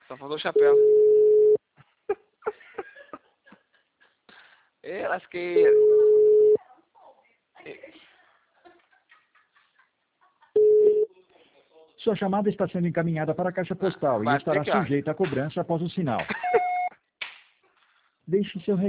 Só faltou o chapéu. Ê, lasqueira. Sua chamada está sendo encaminhada para a caixa postal e Vai estará ter que, ó. sujeita a cobrança após o sinal. Deixe seu